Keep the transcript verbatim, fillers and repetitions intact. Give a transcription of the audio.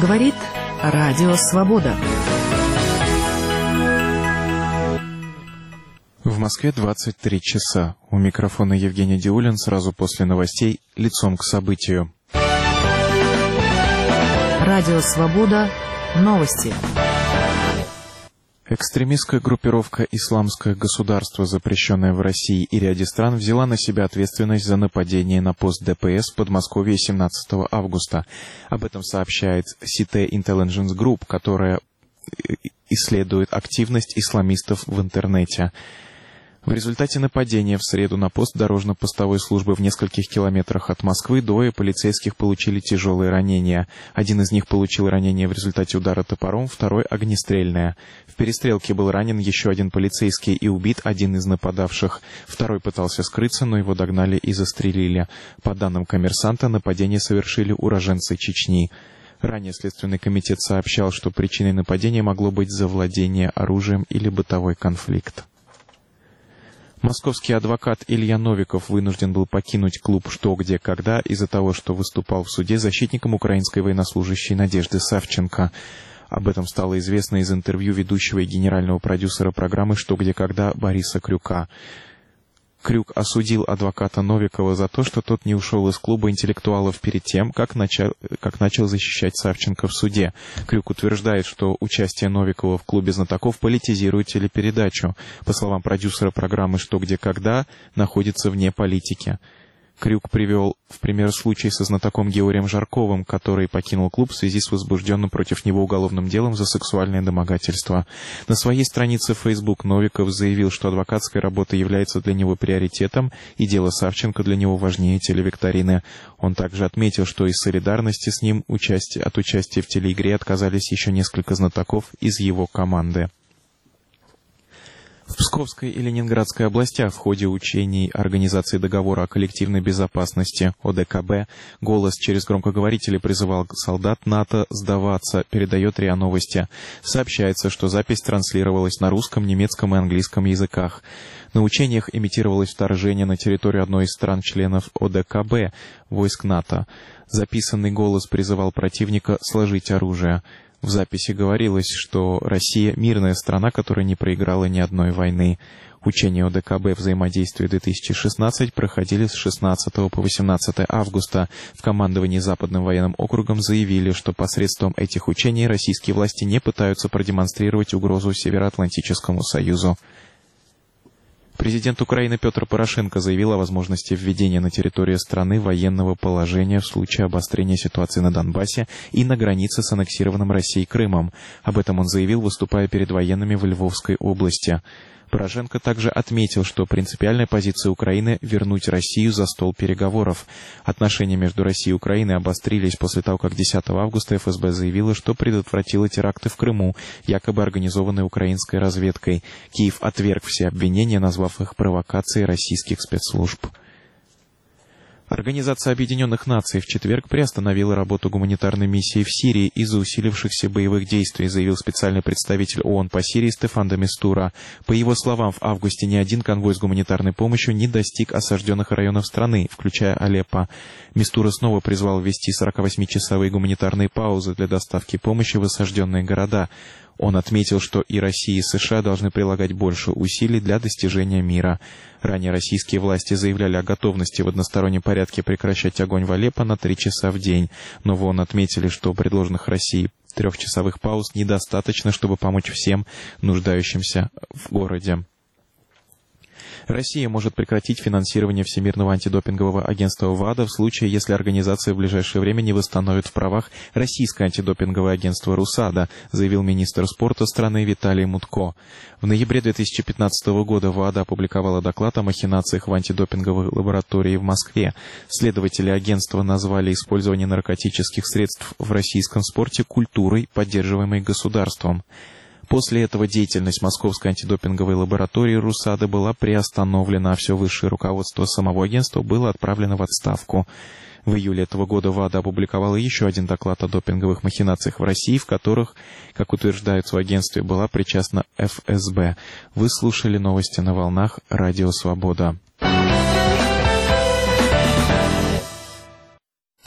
Говорит Радио Свобода. В Москве двадцать три часа. У микрофона Евгений Диулин. Сразу после новостей лицом к событию. Радио Свобода. Новости. Экстремистская группировка «Исламское государство», запрещенная в России и ряде стран, взяла на себя ответственность за нападение на пост ДПС в Подмосковье семнадцатого августа. Об этом сообщает Cite Intelligence Group, которая исследует активность исламистов в интернете. В результате нападения в среду на пост дорожно-постовой службы в нескольких километрах от Москвы двое полицейских получили тяжелые ранения. Один из них получил ранение в результате удара топором, второй — огнестрельное. В перестрелке был ранен еще один полицейский и убит один из нападавших. Второй пытался скрыться, но его догнали и застрелили. По данным «Коммерсанта», нападение совершили уроженцы Чечни. Ранее Следственный комитет сообщал, что причиной нападения могло быть завладение оружием или бытовой конфликт. Московский адвокат Илья Новиков вынужден был покинуть клуб «Что, где, когда» из-за того, что выступал в суде защитником украинской военнослужащей Надежды Савченко. Об этом стало известно из интервью ведущего и генерального продюсера программы «Что, где, когда» Бориса Крюка. Крюк осудил адвоката Новикова за то, что тот не ушел из клуба интеллектуалов перед тем, как начал, как начал защищать Савченко в суде. Крюк утверждает, что участие Новикова в клубе знатоков политизирует телепередачу. По словам продюсера программы «Что, где, когда», находится вне политики. Крюк привел в пример случай со знатоком Георгием Жарковым, который покинул клуб в связи с возбужденным против него уголовным делом за сексуальное домогательство. На своей странице в Facebook Новиков заявил, что адвокатская работа является для него приоритетом, и дело Савченко для него важнее телевикторины. Он также отметил, что из солидарности с ним участие, от участия в телеигре отказались еще несколько знатоков из его команды. В Псковской и Ленинградской областях в ходе учений Организации договора о коллективной безопасности О Д К Б «Голос» через громкоговорители призывал солдат НАТО сдаваться, передает РИА Новости. Сообщается, что запись транслировалась на русском, немецком и английском языках. На учениях имитировалось вторжение на территорию одной из стран-членов О Д К Б войск НАТО. Записанный голос призывал противника сложить оружие. В записи говорилось, что Россия — мирная страна, которая не проиграла ни одной войны. Учения О Д К Б «Взаимодействие две тысячи шестнадцать» проходили с шестнадцатого по восемнадцатое августа. В командовании Западным военным округом заявили, что посредством этих учений российские власти не пытаются продемонстрировать угрозу Североатлантическому Союзу. Президент Украины Петр Порошенко заявил о возможности введения на территории страны военного положения в случае обострения ситуации на Донбассе и на границе с аннексированным Россией Крымом. Об этом он заявил, выступая перед военными в Львовской области. Порошенко также отметил, что принципиальная позиция Украины — вернуть Россию за стол переговоров. Отношения между Россией и Украиной обострились после того, как десятого августа Эф Эс Бэ заявила, что предотвратила теракты в Крыму, якобы организованные украинской разведкой. Киев отверг все обвинения, назвав их провокацией российских спецслужб. Организация Объединенных Наций в четверг приостановила работу гуманитарной миссии в Сирии из-за усилившихся боевых действий, заявил специальный представитель ООН по Сирии Стефан де Мистура. По его словам, в августе ни один конвой с гуманитарной помощью не достиг осажденных районов страны, включая Алеппо. Мистура снова призвал ввести сорокавосьмичасовые гуманитарные паузы для доставки помощи в осажденные города. Он отметил, что и Россия, и США должны прилагать больше усилий для достижения мира. Ранее российские власти заявляли о готовности в одностороннем порядке прекращать огонь в Алеппо на три часа в день. Но в ООН отметили, что предложенных России трехчасовых пауз недостаточно, чтобы помочь всем нуждающимся в городе. Россия может прекратить финансирование Всемирного антидопингового агентства ВАДА в случае, если организация в ближайшее время не восстановит в правах Российское антидопинговое агентство РУСАДА, заявил министр спорта страны Виталий Мутко. В ноябре две тысячи пятнадцатого года ВАДА опубликовала доклад о махинациях в антидопинговой лаборатории в Москве. Следователи агентства назвали использование наркотических средств в российском спорте культурой, поддерживаемой государством. После этого деятельность Московской антидопинговой лаборатории РУСАДА была приостановлена, а все высшее руководство самого агентства было отправлено в отставку. В июле этого года ВАДА опубликовала еще один доклад о допинговых махинациях в России, в которых, как утверждается в агентстве, была причастна Эф Эс Бэ. Вы слушали новости на волнах Радио Свобода.